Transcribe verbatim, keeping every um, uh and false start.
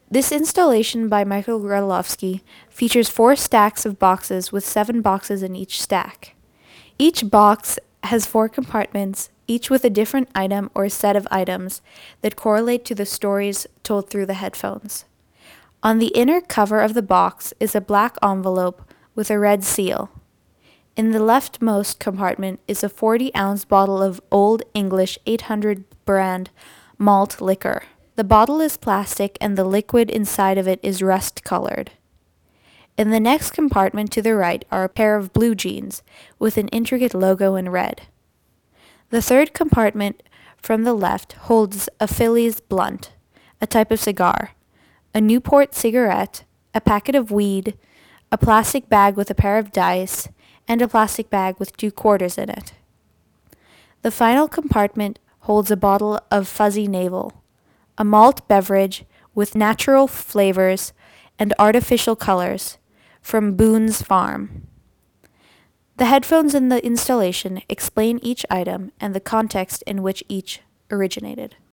This installation by Michael Grotlovsky features four stacks of boxes with seven boxes in each stack. Each box has four compartments, each with a different item or set of items that correlate to the stories told through the headphones. On the inner cover of the box is a black envelope with a red seal. In the leftmost compartment is a forty-ounce bottle of Old English eight hundred brand malt liquor. The bottle is plastic and the liquid inside of it is rust-colored. In the next compartment to the right are a pair of blue jeans with an intricate logo in red. The third compartment from the left holds a Phillies blunt, a type of cigar, a Newport cigarette, a packet of weed, a plastic bag with a pair of dice, and a plastic bag with two quarters in it. The final compartment holds a bottle of Fuzzy Navel, a malt beverage with natural flavors and artificial colors from Boone's Farm. The headphones in the installation explain each item and the context in which each originated.